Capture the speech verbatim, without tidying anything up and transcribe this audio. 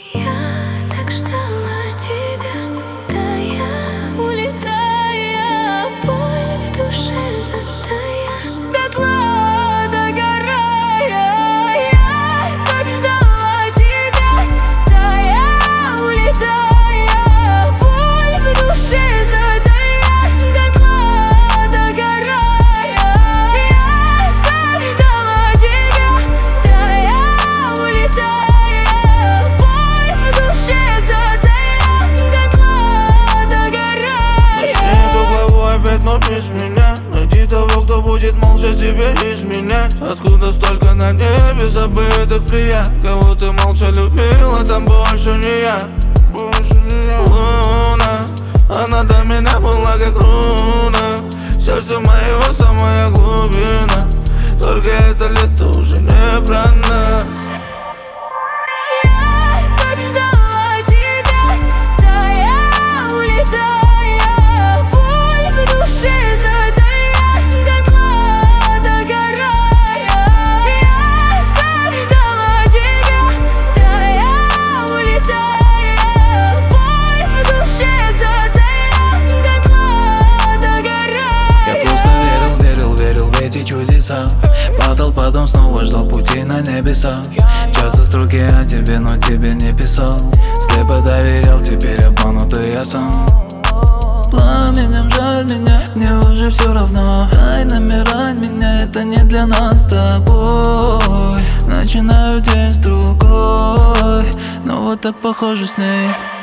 Я так ждала тебя, тая, улетая, боль в душе затая, дотла догорая. Я так ждала тебя, тая, улетая, боль в душе затая, дотла догорая. Я так ждала тебя, тая, улетая. Но без меня найди того, кто будет молча тебя изменять. Откуда столько на небе забытых прият? Кого ты молча любила, там больше не я. Больше не я. Луна, она до меня была как руна. Сердце моего самая глубина. Только это лето уже не про нас. Чудеса. Падал, потом снова ждал пути на небеса. Часто строки о тебе, но тебе не писал. Слепо доверял, теперь обманутый я сам. Пламенем жаль меня, мне уже все равно. Дай номера меня, это не для нас с тобой. Начинаю день с другой, но вот так похоже с ней.